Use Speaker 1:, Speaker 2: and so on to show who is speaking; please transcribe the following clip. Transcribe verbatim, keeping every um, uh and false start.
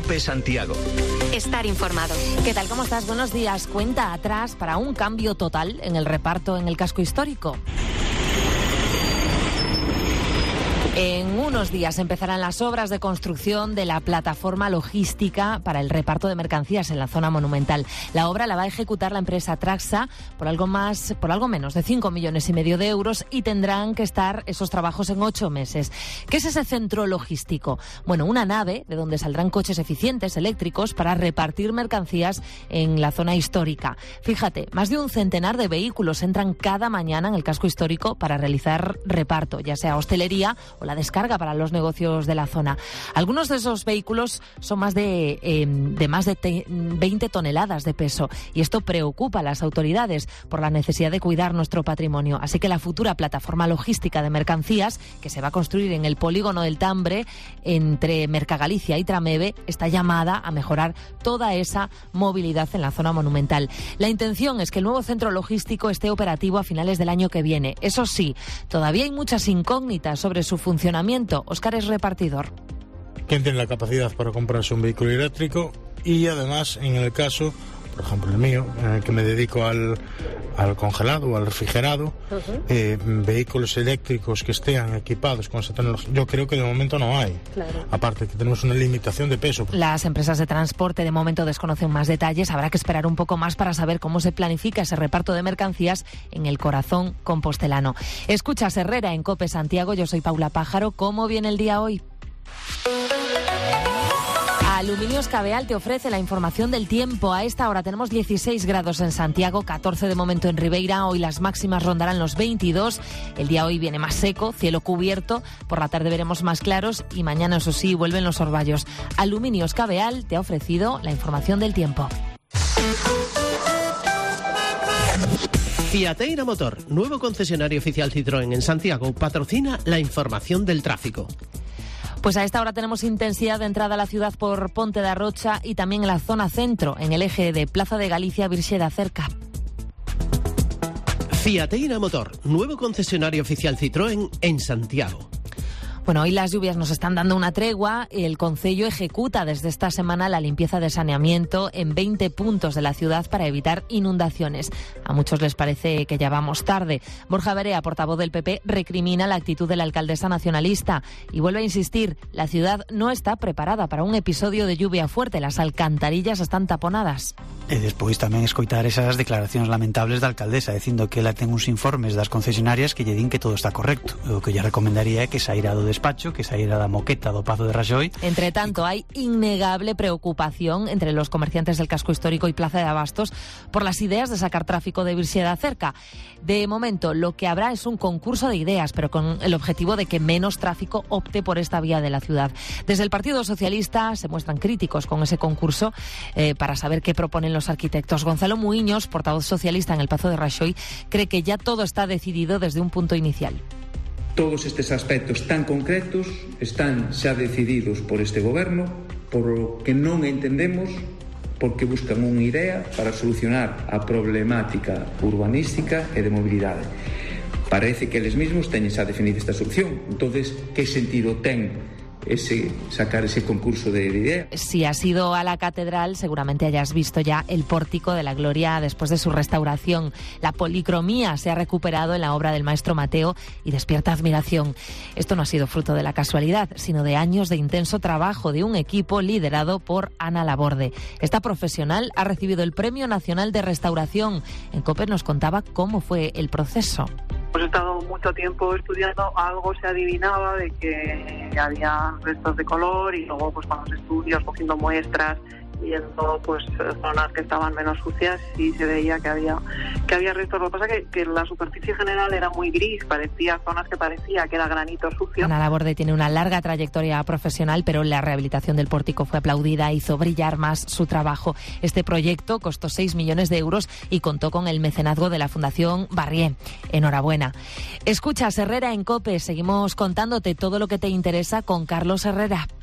Speaker 1: COPE Santiago.
Speaker 2: Estar informado.
Speaker 3: ¿Qué tal? ¿Cómo estás? Buenos días. Cuenta atrás para un cambio total en el reparto en el casco histórico. En unos días empezarán las obras de construcción de la plataforma logística para el reparto de mercancías en la zona monumental. La obra la va a ejecutar la empresa Traxa por algo más, por algo menos de cinco millones y medio de euros y tendrán que estar esos trabajos en ocho meses. ¿Qué es ese centro logístico? Bueno, una nave de donde saldrán coches eficientes eléctricos para repartir mercancías en la zona histórica. Fíjate, más de un centenar de vehículos entran cada mañana en el casco histórico para realizar reparto, ya sea hostelería o la descarga para los negocios de la zona. Algunos de esos vehículos son más de, eh, de más de te, veinte toneladas de peso y esto preocupa a las autoridades por la necesidad de cuidar nuestro patrimonio. Así que la futura plataforma logística de mercancías que se va a construir en el polígono del Tambre entre Mercagalicia y Trameve está llamada a mejorar toda esa movilidad en la zona monumental. La intención es que el nuevo centro logístico esté operativo a finales del año que viene. Eso sí, todavía hay muchas incógnitas sobre su funcionamiento. Óscar es repartidor.
Speaker 4: ¿Quién tiene la capacidad para comprarse un vehículo eléctrico? Y además, en el caso, por ejemplo el mío, en el que me dedico al, al congelado o al refrigerado, uh-huh. eh, vehículos eléctricos que estén equipados con esa tecnología, yo creo que de momento no hay. Claro. Aparte que tenemos una limitación de peso.
Speaker 3: Las empresas de transporte de momento desconocen más detalles. Habrá que esperar un poco más para saber cómo se planifica ese reparto de mercancías en el corazón compostelano. Escuchas Herrera en COPE Santiago. Yo soy Paula Pájaro. ¿Cómo viene el día hoy? Aluminios Cabeal te ofrece la información del tiempo. A esta hora tenemos dieciséis grados en Santiago, catorce de momento en Ribeira. Hoy las máximas rondarán los veintidós. El día hoy viene más seco, cielo cubierto. Por la tarde veremos más claros y mañana, eso sí, vuelven los orvallos. Aluminios Cabeal te ha ofrecido la información del tiempo.
Speaker 5: Fiateira Motor, nuevo concesionario oficial Citroën en Santiago, patrocina la información del tráfico.
Speaker 3: Pues a esta hora tenemos intensidad de entrada a la ciudad por Ponte da Rocha y también en la zona centro, en el eje de Plaza de Galicia, Virxeda cerca.
Speaker 5: Fiateira Motor, nuevo concesionario oficial Citroën en Santiago.
Speaker 3: Bueno, hoy las lluvias nos están dando una tregua. El concello ejecuta desde esta semana la limpieza de saneamiento en veinte puntos de la ciudad para evitar inundaciones. A muchos les parece que ya vamos tarde. Borja Berea, portavoz del P P, recrimina la actitud de la alcaldesa nacionalista y vuelve a insistir, la ciudad no está preparada para un episodio de lluvia fuerte. Las alcantarillas están taponadas.
Speaker 6: E despois tamén escoitar esas declaracións lamentables da alcaldesa dicindo que ela ten uns informes das concesionarias que lle din que todo está correcto. O que lle recomendaría é que saíra do despacho, que saíra da moqueta do Pazo de Raxoi.
Speaker 3: Entre tanto, hay innegable preocupación entre los comerciantes del casco histórico y Plaza de Abastos por las ideas de sacar tráfico de Virxeda cerca. De momento, lo que habrá es un concurso de ideas, pero con el objetivo de que menos tráfico opte por esta vía de la ciudad. Desde el Partido Socialista se muestran críticos con ese concurso eh, para saber qué proponen los arquitectos. Gonzalo Muiños, portavoz socialista en el Pazo de Raxoi, cree que ya todo está decidido desde un punto inicial.
Speaker 7: Todos estes aspectos tan concretos están xa decididos por este goberno, por lo que non entendemos porque buscan unha idea para solucionar a problemática urbanística e de mobilidade. Parece que eles mesmos teñen xa definida esta solución. Entonces, que sentido ten ese sacar ese concurso de ideas?
Speaker 3: Si has ido a la catedral, seguramente hayas visto ya el pórtico de la Gloria después de su restauración. La policromía se ha recuperado en la obra del maestro Mateo y despierta admiración. Esto no ha sido fruto de la casualidad, sino de años de intenso trabajo de un equipo liderado por Ana Laborde. Esta profesional ha recibido el Premio Nacional de Restauración. En COPE nos contaba cómo fue el proceso.
Speaker 8: Pues he estado mucho tiempo estudiando, algo se adivinaba de que había restos de color y luego pues con los estudios, cogiendo muestras, viendo pues zonas que estaban menos sucias y se veía que había que había restos. Lo que pasa es que, que la superficie general era muy gris, parecía zonas que parecía que era granito sucio.
Speaker 3: Ana Laborde tiene una larga trayectoria profesional, pero la rehabilitación del pórtico fue aplaudida, hizo brillar más su trabajo. Este proyecto costó seis millones de euros y contó con el mecenazgo de la Fundación Barrié. Enhorabuena. Escuchas Herrera en COPE, seguimos contándote todo lo que te interesa con Carlos Herrera.